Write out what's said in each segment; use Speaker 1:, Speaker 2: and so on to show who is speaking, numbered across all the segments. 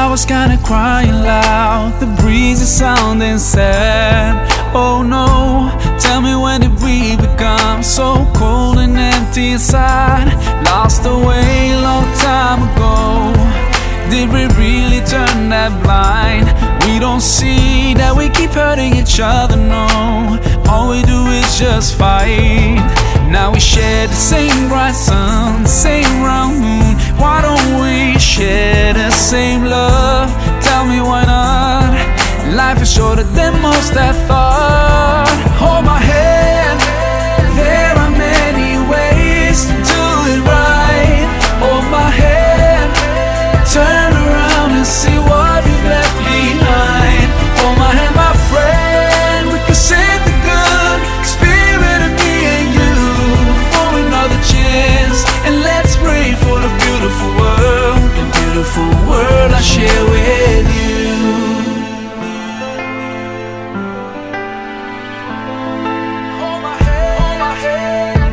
Speaker 1: was kinda crying loud, the breeze is sounding sad. Oh no, tell me, when did we become so cold and empty inside? Lost the way a long time ago. Did we really turn that blind? We don't see that we keep hurting each other, no. All we do is just fight. Now we share the same bright sun, same round moon. Why don't we share the same love? Tell me, why not? Life is shorter than most have thought. Hold my hand, there are many ways to do it right. Hold my hand, turn around and see what we've left behind. Hold my hand, my friend, we can save the good spirit of me and you for another chance. And let's pray for the beautiful world I share with you. Hold my hand, hold my hand.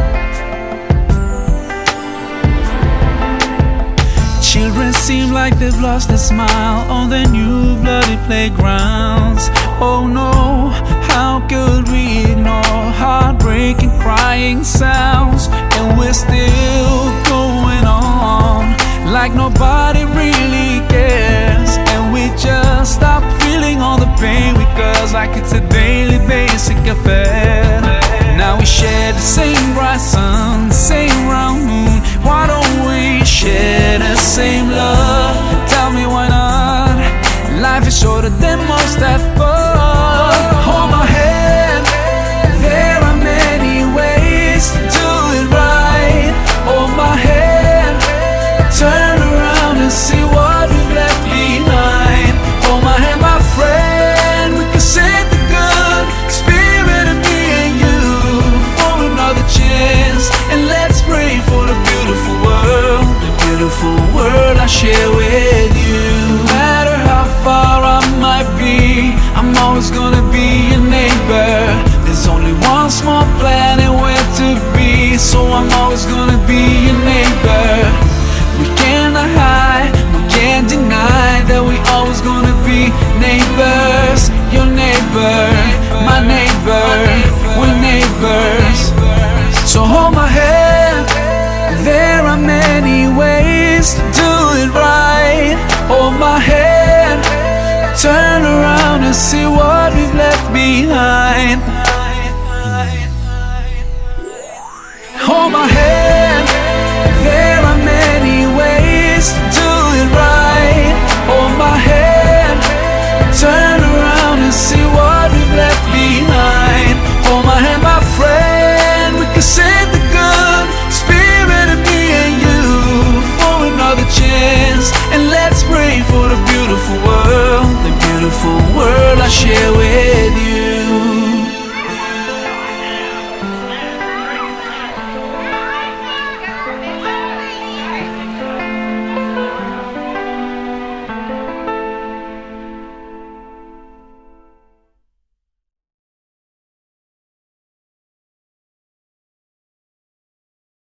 Speaker 1: Children seem like they've lost their smile on their new bloody playgrounds. Oh no, how could we ignore heartbreaking crying sounds? And we're still going on like nobody really cares. And we just stop feeling all the pain because like it's a daily basic affair. Now we share the same bright sun, same round moon. Why don't we share the same love? Tell me, why not? Life is shorter than most have thought. Hold my hand, there are many ways to do it right. Hold my hand, turn around and see what we've left behind. Hold my hand, my friend, we can save the good spirit of me and you for another chance. And let's pray for the beautiful world I share with you. No matter how far I might be, I'm always gonna